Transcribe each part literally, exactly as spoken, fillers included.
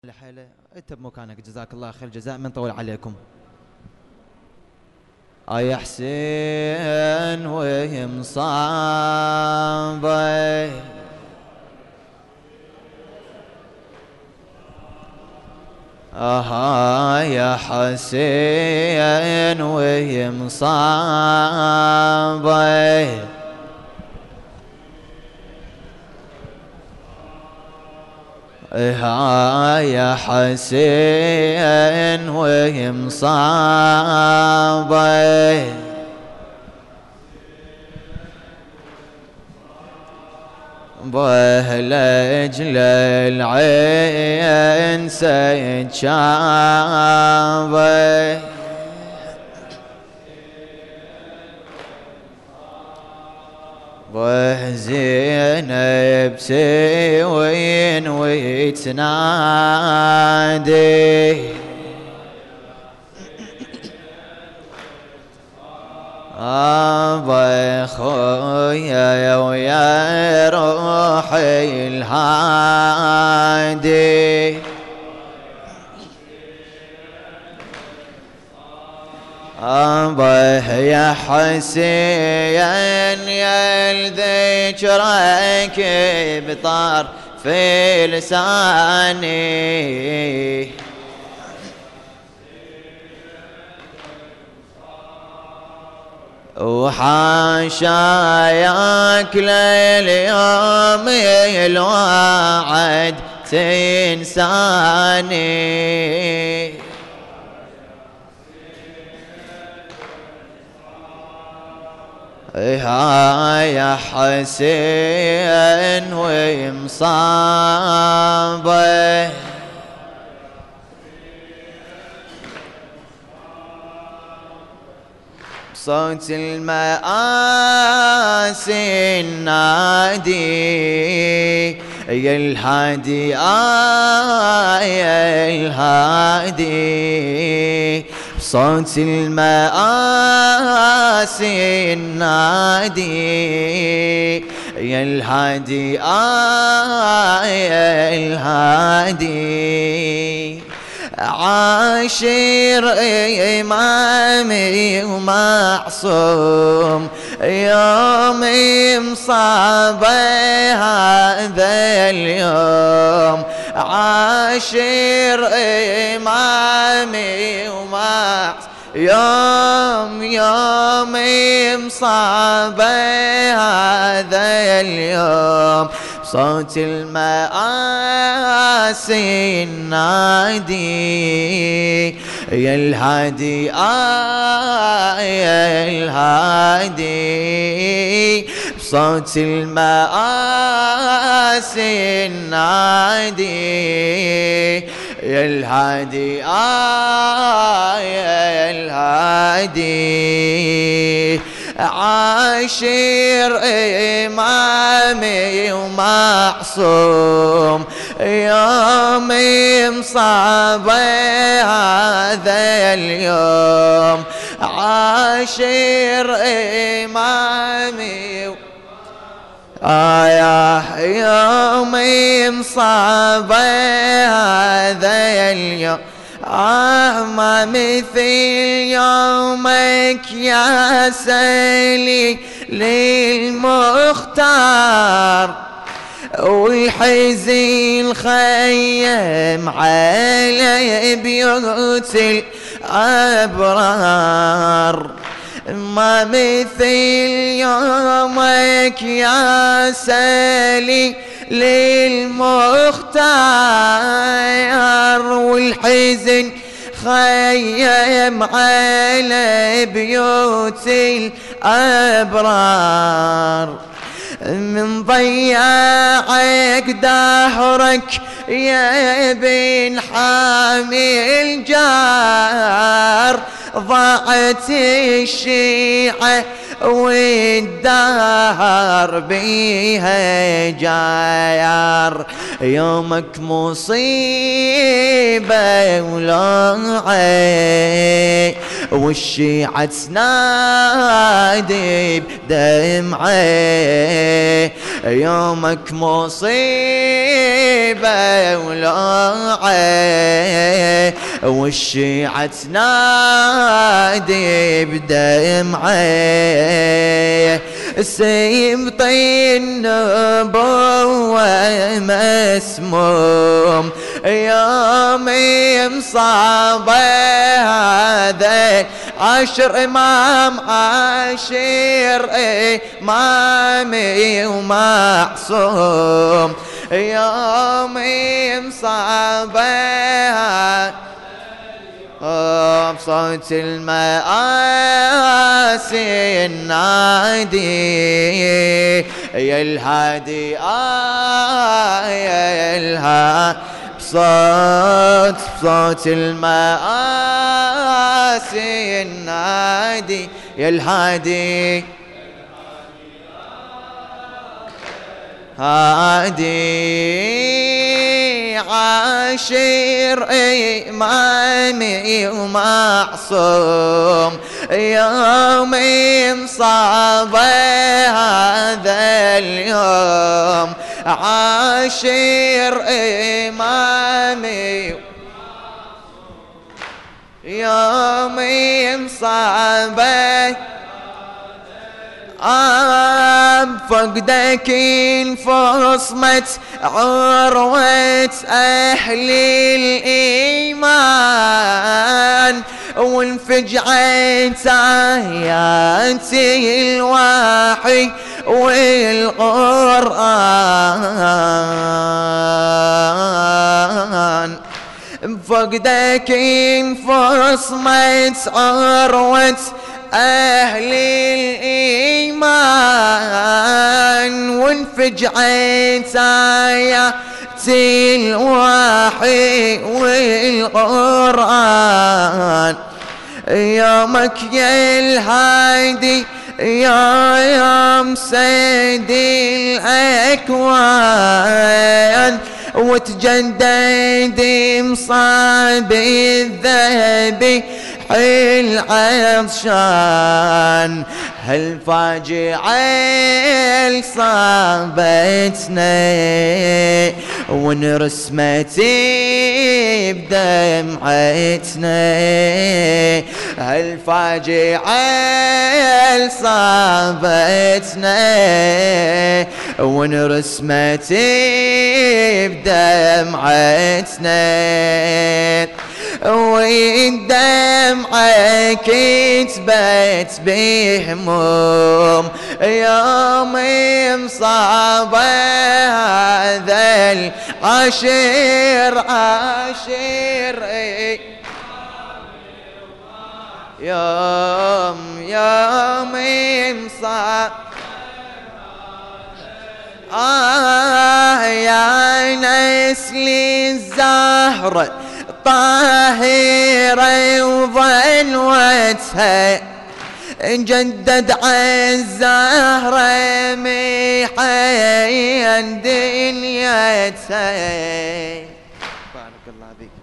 لحيله انت بمكانك، جزاك الله خير جزاء من طول عليكم. اي حسين وهم صابي اها يا حسين وهم صابي ها يا حسين وهم صابي به لأجل العين سيد شابي وزينب سوين ويتنادي أبا خويا ويا روحي الهادي أبا يا حسين يا ذكرك بطار في لساني وحاشاياك لليوم الوعد تنساني ها يا حسين ومصابي صوت المآسي النادي يا الهادي آه يا الهادي صوت المآسي النادي يا الهادي آه يا الهادي عاشر إمامي ومعصوم يومي مصاب هذا اليوم عاشر إمامي ومعصوم يوم يومي مصاب هذا اليوم صوت المآسي النادي يا الهادي آه يا الهادي صوت المآسي النادي يا الهادي آه يا الهادي عاشر إمامي ومعصوم يومي مصاب هذا اليوم عاشر إمامي آه يومي مصاب هذا اليوم آه ما مثل يومك يا سيلي للمختار والحزين خيم على بيوت الأبرار ما مثل يومك يا سيلي للمختار والحزن خيم على بيوت الأبرار من ضياعك دهرك يا بن حامي الجار ضاعت الشيعة والدهر بيها جاير يومك مصيبة ولوعي والشيعة تنادي بدمعي يومك مصيبة بولوعه والشيعة تنادي بدمعه سيبط النبوة مسموم يوم مصابه هذا عشر إمام عشير إمامي ومعصوم يوم مصابه بصوت المآسي النادي يا الهادي آه يا الهادي بصوت بصوت المآسي النادي يا الهادي هادي عاشر إمامي ومعصوم يوم مصابه هذا اليوم عاشر إمامي يوم مصابه آب فقدك انفصمت عروة أهل الإيمان وانفجعت آيات الوحي والقرآن فقدك انفصمت عروة أهل الإيمان وانفجعت آيات الوحي والقرآن يومك يا الهادي يا يوم سيد الأكوان وتجدد مصاب الذهبي حيل عطشان هالفاجعة اللي صابتنا ونرسمتي بدمعتنا هالفاجعة اللي صابتنا ونرسمتي بدمعتنا والدمعة كتبت بهموم يوم مصابه هذا العشير عشير يوم يوم مصاب آه يا نسل الزهرة طاهرة وظلوتها جدد عالزهرة محيا دنيتها بارك الله بك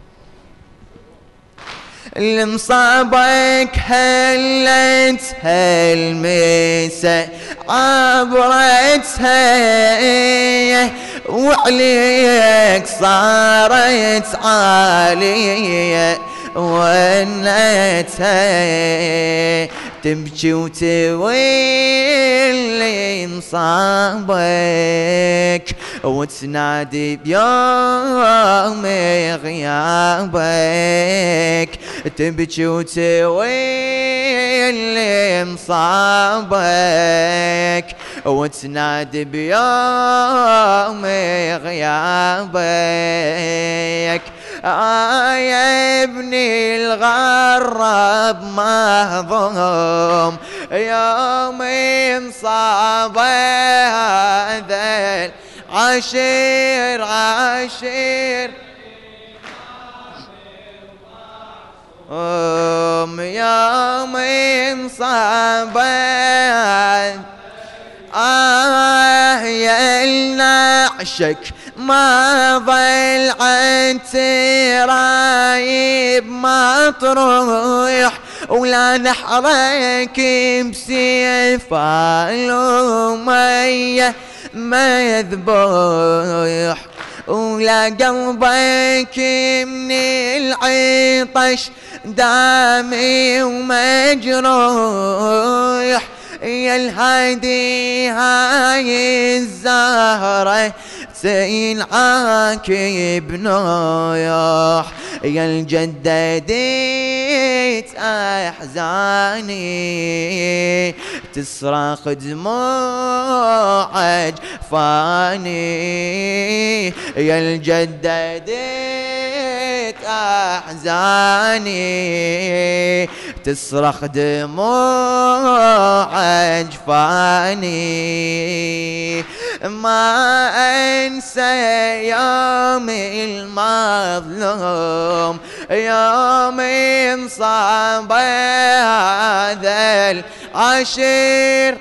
المصابك هلت هالميسة عبرتها وعليك صارت عالية ونتها تبكي وتولي مصابك وتنادي بيوم غيابك تبكي وتولي مصابك وتنادي بيوم غيابك آه يا ابني الغرب مهضوم يوم مصابه هذا عشير عشير أم يوم مصابه آه يا النعشك ما ضل عن ترايب مطروح ولا نحرك بسيف الأمية مذبوح ولا قلبك من العطش دامي ومجروح. يا الهادي هاي الزهرة تنعاك بنويح. يا الجددت أحزاني تصرخ دموع أجفاني. يا الجددت أحزاني تصرخ دموع أجفاني. ما أنسى يوم المظلوم يوم انصاب هذا العشير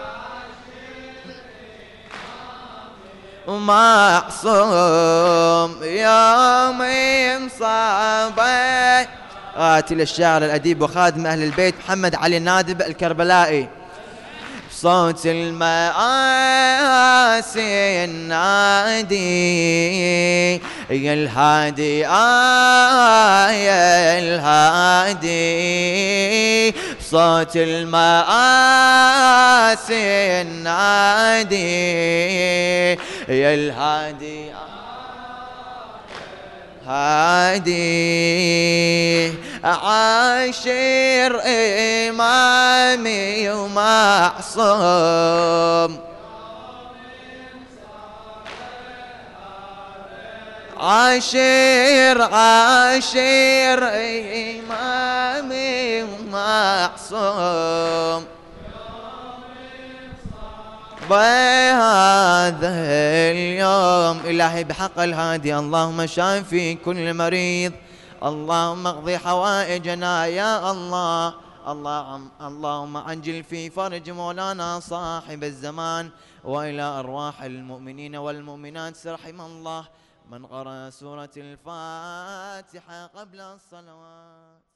معصوم يوم انصاب. آتي للشاعر الأديب وخادم أهل البيت محمد علي النادب الكربلائي. صوت المآسي النادي يا الهادي آه يا الهادي. صوت المآسي النادي يا الهادي هادي. عاشر إمامي ومعصوم عاشر عاشر إمامي ومعصوم. بهذا اليوم إلهي بحق الهادي اللهم شافي كل مريض، اللهم اقضي حوائجنا يا الله. اللهم اللهم عجل في فرج مولانا صاحب الزمان، وإلى أرواح المؤمنين والمؤمنات رحم الله من قرأ سورة الفاتحة قبل الصلوات.